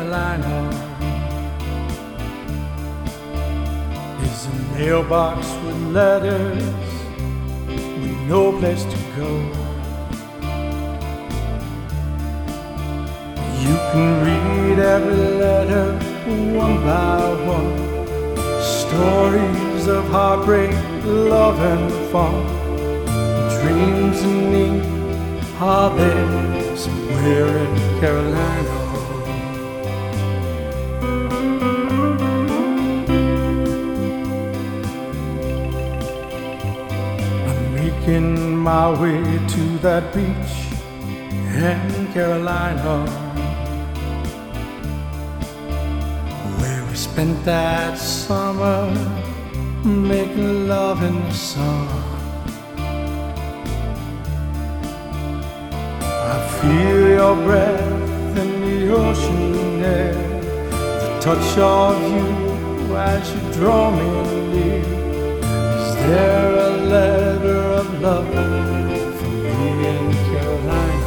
Carolina is a mailbox with letters with no place to go. You can read every letter one by one, stories of heartbreak, love and fun. Dreams and me are there somewhere in Carolina. I'm making my way to that beach in Carolina, where we spent that summer making love in the sun. I feel your breath in the ocean air, the touch of you as you draw me near. Is there a letter of love for me in Carolina?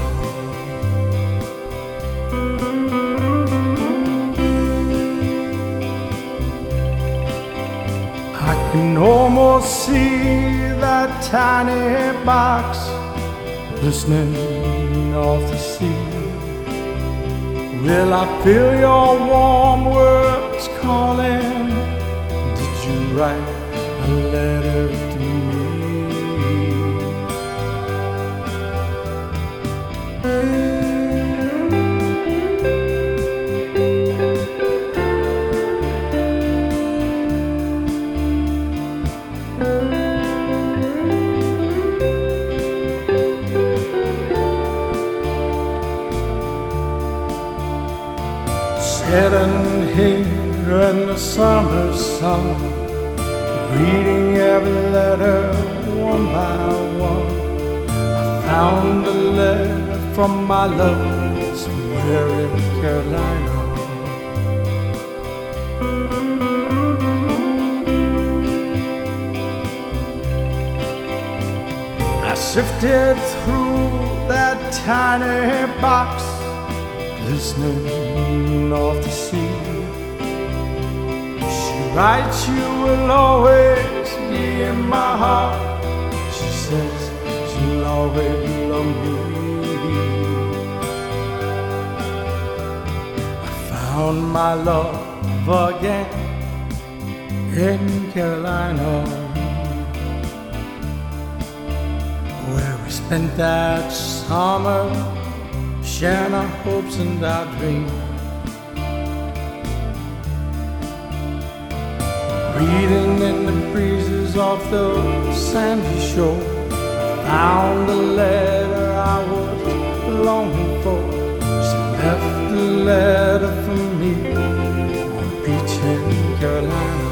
I can almost see that tiny box listening off the sea. Will I feel your warm words calling? Did you write a letter to me? Sitting here in the summer sun, reading every letter one by one. I found a letter from my love somewhere in Carolina. I sifted through that tiny box, listening off the sea. She writes you will always be in my heart. She says she'll always love me. I found my love again in Carolina, where we spent that summer sharing our hopes and our dreams, reading in the breezes off the sandy shore. Found the letter I was longing for. She left a letter for me on a beach in Carolina.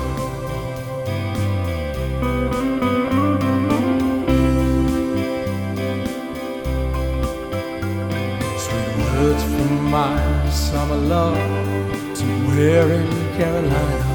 Words from my summer love somewhere in Carolina.